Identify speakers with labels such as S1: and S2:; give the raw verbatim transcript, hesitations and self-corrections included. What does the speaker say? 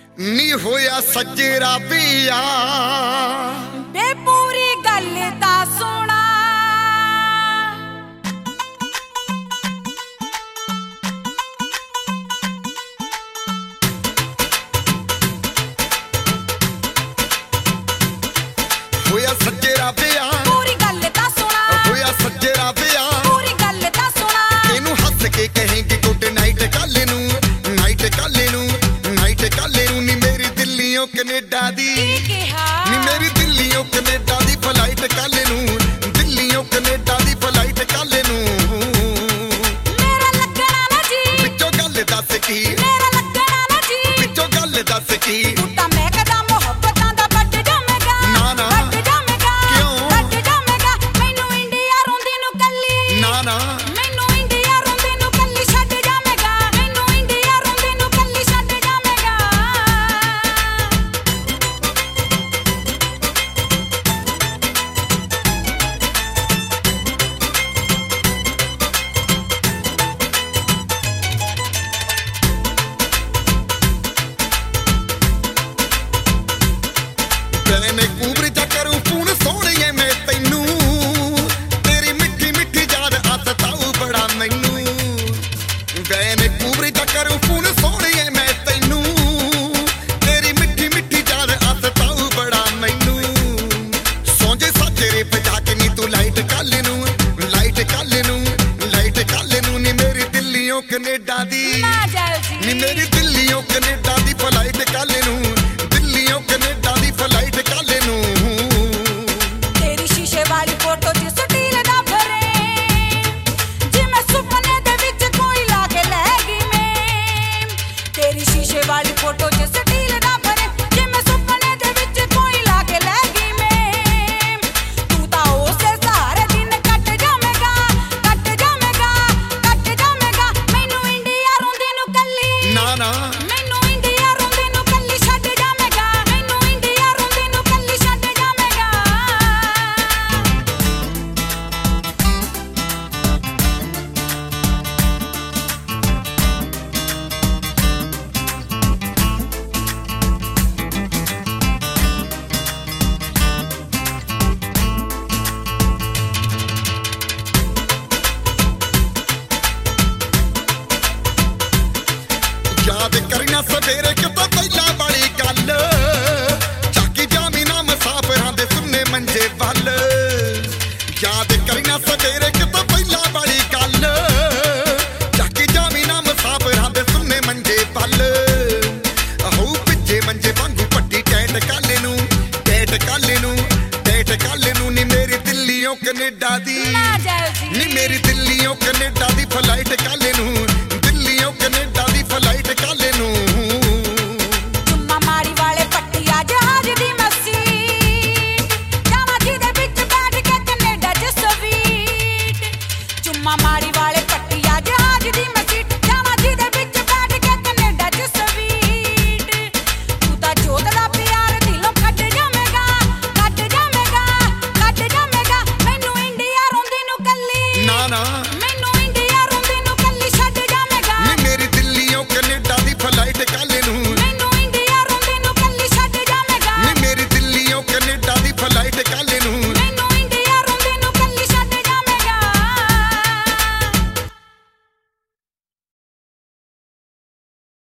S1: ਨੀ ਹੋਇਆ ਸੱਜਰਾ ਪਿਆ
S2: ਬੇ ਪੂਰੀ ਗੱਲ ਦਾ ਸੁਣਾ
S1: ਹੋਇਆ ਸੱਜਰਾ ਪਿਆ
S2: ਪੂਰੀ ਗੱਲ ਦਾ ਸੁਣਾ
S1: ਹੋਇਆ ਸੱਜਰਾ ਪਿਆ
S2: ਪੂਰੀ ਗੱਲ ਦਾ ਸੁਣਾ
S1: ਇਹਨੂੰ ਹੱਸ ਕੇ ਕਹੇਂਗੀ ਗੁੱਡ ਨਾਈਟ ਕੱਲ ਨੂੰ ਨਾਈਟ ਕੱਲ ਨੂੰ ਨਾਈਟ ਕੱਲ ਨੂੰ ਨੀ ਮੇਰੀ ਦਿੱਲੀਓਂ ਕੈਨੇਡਾ ਦੀ
S2: ਕੀ ਕਿਹਾ
S1: ਨੀ ਮੇਰੀ ਦਿੱਲੀਓਂ ਕੈਨੇਡਾ ਦੀ ਫਲਾਈਟ ਕੱਲ ਨੂੰ ਦਿੱਲੀਓਂ ਕੈਨੇਡਾ ਦੀ ਫਲਾਈਟ ਕੱਲ ਨੂੰ
S2: ਮੇਰਾ ਲੱਗਣਾ ਨਾ ਜੀ
S1: ਵਿੱਚੋਂ ਗੱਲ ਦੱਸ ਕੀ
S2: ਮੇਰਾ ਲੱਗਣਾ ਨਾ ਜੀ
S1: ਵਿੱਚੋਂ ਗੱਲ ਦੱਸ ਕੀ
S2: ਤੂੰ ਤਾਂ ਮੈਂ ਕਦਾ ਮੁਹੱਬਤਾਂ ਦਾ ਵੱਡ ਜਾਵੇਂਗਾ
S1: ਨਾ ਨਾ
S2: ਵੱਡ ਜਾਵੇਂਗਾ
S1: ਕਿਉਂ
S2: ਵੱਡ ਜਾਵੇਂਗਾ ਮੈਨੂੰ ਇੰਡੀਆ ਰੋਂਦੀ ਨੂੰ ਕੱਲੀ
S1: ਨਾ ਨਾ
S2: ਮੈਨੂੰ ਇੰਡੀਆ ਰੋਂਦੀ ਨੂੰ ਕੱਲੀ ਛੱਡ ਜਾਵੇਂਗਾ ਮੈਨੂੰ ਇੰਡੀਆ ਰੋਂਦੀ ਨੂੰ ਕੱਲੀ ਛੱਡ ਜਾਵੇਂਗਾ
S1: ਤੈਨੇ ਕੂਬਰ ਜਾ ਕਰੂ ਫੋਨ ਸੋਹਣੀਏ ਮੈਂ ਤੈਨੂੰ ਤੇਰੀ ਮਿੱਠੀ ਮਿੱਠੀ ਯਾਦ ਆਸਤਾਉ ਬੜਾ ਮੈਨੂੰ ਤੈਨੇ ਕੂਬਰ ਜਾ ਕਰੂ ਫੋਨ ਸੋਹਣੀਏ ਮੈਂ ਤੈਨੂੰ ਤੇਰੀ ਮਿੱਠੀ ਮਿੱਠੀ ਯਾਦ ਆਸਤਾਉ ਬੜਾ ਮੈਨੂੰ ਸੌਂਜੇ ਸਾਜਰੇ ਪਜਾ ਕੇ ਨੀ ਤੂੰ ਲਾਈਟ ਕੱਲ ਨੂੰ ਲਾਈਟ ਕੱਲ ਨੂੰ ਲਾਈਟ ਕੱਲ ਨੂੰ ਨੀ ਮੇਰੀ ਦਿੱਲੀਓਂ ਕੈਨੇਡਾ ਦੀ
S2: ਨਾ ਜਾਓ ਜੀ
S1: ਨੀ ਮੇਰੀ ਦਿੱਲੀਓਂ ਕੈਨੇਡਾ ਦੀ ਫਲਾਈਟ ਕੱਲ ਨੂੰ ਦਿੱਲੀਓਂ ਕੈਨੇਡਾ ਦੀ ਫਲਾਈਟ ਕੱਲ ਨੂੰ
S2: ਤੇਰੀ ਸ਼ੀਸ਼ੇ ਵਾਲੀ ਫੋਟੋ ਚ ਸਟੀਲ ਦਾ ਫਰੇਮ ਜਿਵੇਂ ਸੁਪਨੇ ਦੇ ਵਿੱਚ ਕੋਈ ਲਾ ਕੇ ਲੈ ਗਈ ਮੈਂ ਤੇਰੀ ਸ਼ੀਸ਼ੇ ਵਾਲੀ ਫੋਟੋ ਚ ਸਟੀਲ ਦਾ ਫਰੇਮ ਜਿਵੇਂ ਸੁਪਨੇ ਦੇ ਵਿੱਚ ਕੋਈ ਲਾ ਕੇ ਲੈ ਗਈ ਮੈਂ ਤੂੰ ਤਾਂ ਉਸੇ ਸਾਰੇ ਦਿਨ ਕੱਟ ਜਾਵੇਂਗਾ ਕੱਟ ਜਾਵੇਂਗਾ ਕੱਟ ਜਾਵੇਂਗਾ ਮੈਨੂੰ ਇੰਡੀਆ ਰੋਂਦੀ ਨੂੰ ਕੱਲੀ
S1: ਨਾ ਨਾ
S2: ਮੈਨੂੰ ਇੰਡੀਆ ਰੋਂਦੀ ਨੂੰ ਕੱਲੀ ਛੱਡ ਜਾਵੇਂਗਾ ਮੈਨੂੰ ਇੰਡੀਆ ਰੋਂਦੀ ਨੂੰ ਕੱਲੀ ਛੱਡ ਜਾਵੇਂਗਾ
S1: ਯਾਦ ਕਰੀਆਂ ਸਵੇਰੇ ਕਿਤੋਂ ਪਹਿਲਾਂ ਵਾਲੀ ਗੱਲ ਚਾਕੀ ਜਾਮੀਨਾ ਮੁਸਾਫਰਾਂ ਦੇ ਸੁੰਨੇ ਮੰਜੇ ਵੱਲ ਯਾਦ ਕਰੀਆਂ ਸਵੇਰੇ ਕਿਤੋਂ ਪਹਿਲਾਂ ਵਾਲੀ ਗੱਲ ਚਾਕੀ ਜਾਮੀਨਾ ਮੁਸਾਫਰਾਂ ਦੇ ਸੁੰਨੇ ਮੰਜੇ ਵੱਲ ਅਹੂ ਪਿੱਛੇ ਮੰਜੇ ਵਾਂਗੂ ਪੱਟੀ ਟੈਟ ਕੱਲ ਨੂੰ ਟੈਟ ਕੱਲ ਨੂੰ ਟੈਟ ਕੱਲ ਨੂੰ ਨੀ ਮੇਰੀ ਦਿੱਲੀਓਂ ਕੈਨੇਡਾ